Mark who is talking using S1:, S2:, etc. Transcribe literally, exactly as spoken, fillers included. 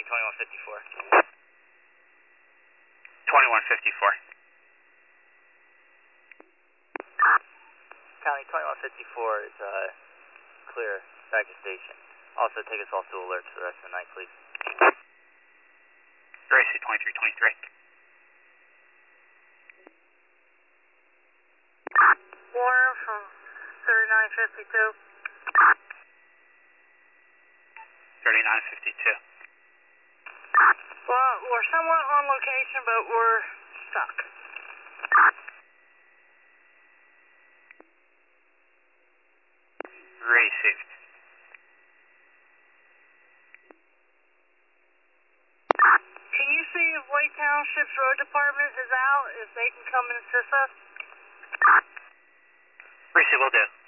S1: County twenty-one fifty-four. twenty-one fifty-four. County twenty-one fifty-four is uh, clear back to station. Also take us off to alert for the rest of the night, please. Gracie twenty-three twenty-three.
S2: Warner from thirty-nine fifty-two.
S1: thirty-nine fifty-two.
S2: Well, we're somewhat on location, but we're stuck.
S1: Received.
S2: Can you see if Wake Township's road department is out, if they can come and assist us?
S1: Received, will do.